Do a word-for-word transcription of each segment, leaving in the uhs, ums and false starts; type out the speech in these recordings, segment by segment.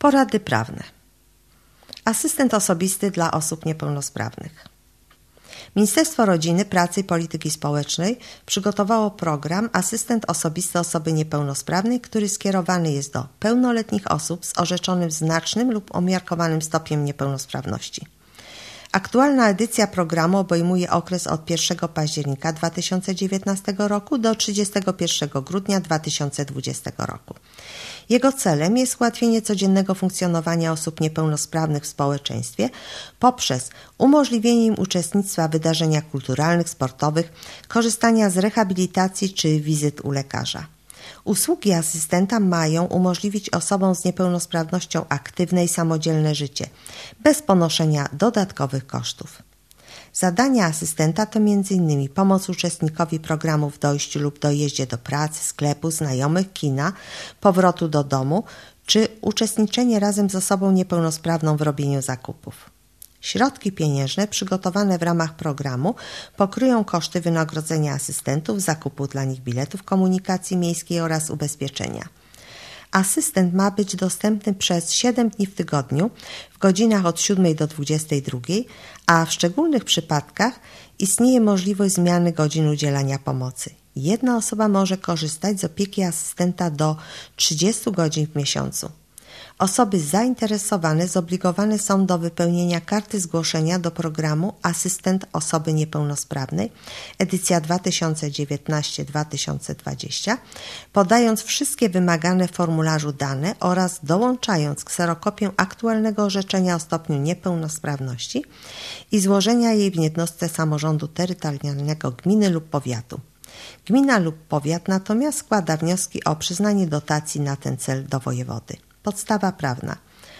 Porady prawne. Asystent osobisty dla osób niepełnosprawnych. Ministerstwo Rodziny, Pracy i Polityki Społecznej przygotowało program Asystent osobisty osoby niepełnosprawnej, który skierowany jest do pełnoletnich osób z orzeczonym znacznym lub umiarkowanym stopniem niepełnosprawności. Aktualna edycja programu obejmuje okres od pierwszego października dwa tysiące dziewiętnastego roku do trzydziestego pierwszego grudnia dwa tysiące dwudziestego roku. Jego celem jest ułatwienie codziennego funkcjonowania osób niepełnosprawnych w społeczeństwie poprzez umożliwienie im uczestnictwa w wydarzeniach kulturalnych, sportowych, korzystania z rehabilitacji czy wizyt u lekarza. Usługi asystenta mają umożliwić osobom z niepełnosprawnością aktywne i samodzielne życie, bez ponoszenia dodatkowych kosztów. Zadania asystenta to między innymi pomoc uczestnikowi programu w dojściu lub dojeździe do pracy, sklepu, znajomych, kina, powrotu do domu, czy uczestniczenie razem z osobą niepełnosprawną w robieniu zakupów. Środki pieniężne przygotowane w ramach programu pokryją koszty wynagrodzenia asystentów, zakupu dla nich biletów komunikacji miejskiej oraz ubezpieczenia. Asystent ma być dostępny przez siedem dni w tygodniu w godzinach od siódmej do dwudziestej drugiej, a w szczególnych przypadkach istnieje możliwość zmiany godzin udzielania pomocy. Jedna osoba może korzystać z opieki asystenta do trzydziestu godzin w miesiącu. Osoby zainteresowane zobligowane są do wypełnienia karty zgłoszenia do programu Asystent osoby niepełnosprawnej, edycja dwa tysiące dziewiętnaście dwa tysiące dwadzieścia, podając wszystkie wymagane w formularzu dane oraz dołączając kserokopię aktualnego orzeczenia o stopniu niepełnosprawności i złożenia jej w jednostce samorządu terytorialnego gminy lub powiatu. Gmina lub powiat natomiast składa wnioski o przyznanie dotacji na ten cel do wojewody. Podstawa prawna.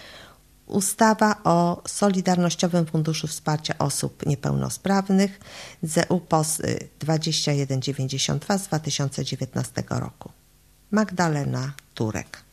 Ustawa o Solidarnościowym Funduszu Wsparcia Osób Niepełnosprawnych Z U P O S dwadzieścia jeden dziewięćdziesiąt dwa z dwa tysiące dziewiętnastego roku. Magdalena Turek.